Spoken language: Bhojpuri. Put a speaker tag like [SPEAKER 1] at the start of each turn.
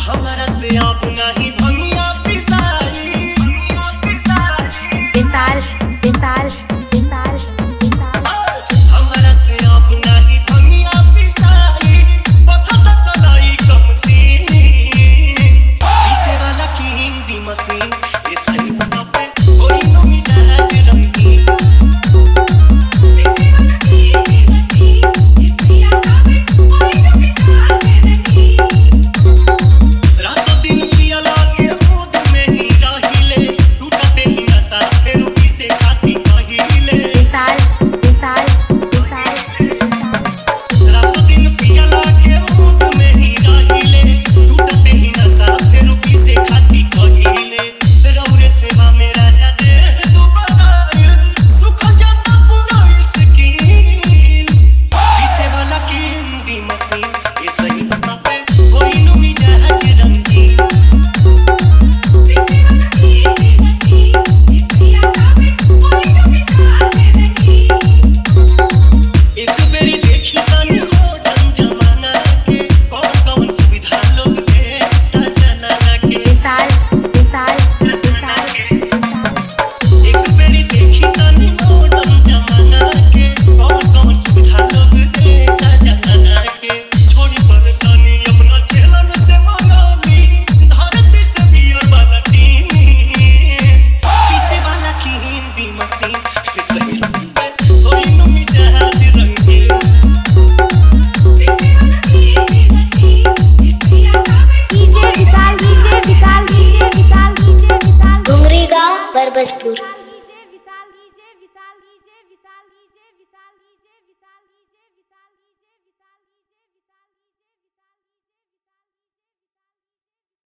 [SPEAKER 1] हमारा से आप नहीं भंगिया पिसाई
[SPEAKER 2] विशाल विशाल विशाल विशाल
[SPEAKER 1] हमारा से आप नहीं भंगिया पिसाई पता तक लाई कम सीनी पीसे वाला की हिंदी मशीन ये सही बना पे कोई नो मिजाज रंगी पीसे वाला की हिंदी मशीन ये सही बना पे कोई नो मिजाज रंगी रातों दिन पियला के मूड में ही रहिले टूटते ही नशा फिर पीसे खाती कहिले
[SPEAKER 2] विशाल विशाल विशाल
[SPEAKER 1] रातों दिन पियला के मूड में ही रहिले टूटते ही नशा फिर पीसे खाती कहिले रौरे सेवा में राजा दे तू बताइल सुख जाता पूरा स्किन पीसे वाला की हिंदी मशीन ये सही बना पे कोई नो मिजाज रंगी पीसे वाला की हिंदी मशीन ये सही बना पे कोई नो मिजाज रंगी एक बेरी देखी तनी मॉडर्न जमाना के कौन कौन सुविधा लोग देता जनाना के
[SPEAKER 2] विशाल विशाल विशाल
[SPEAKER 1] एक बेरी देखी तनी मॉडर्न जमाना के कौन कौन सुविधा लोग देता जनाना के छोड़ी परेशानी अपना चेलन से मंगानी धरती से बियर वाला टीनी पीसे वाला की हिंदी मशीन ये सही पे कोई नो मिजाज रंगी पीसे वाला की हिंदी मशीन ये सही
[SPEAKER 2] DJ Vishal DJ Vishal DJ Vishal DJ Vishal
[SPEAKER 3] Dungri गांव Barbaspur.
[SPEAKER 2] DJ Vishal DJ Vishal DJ विशाल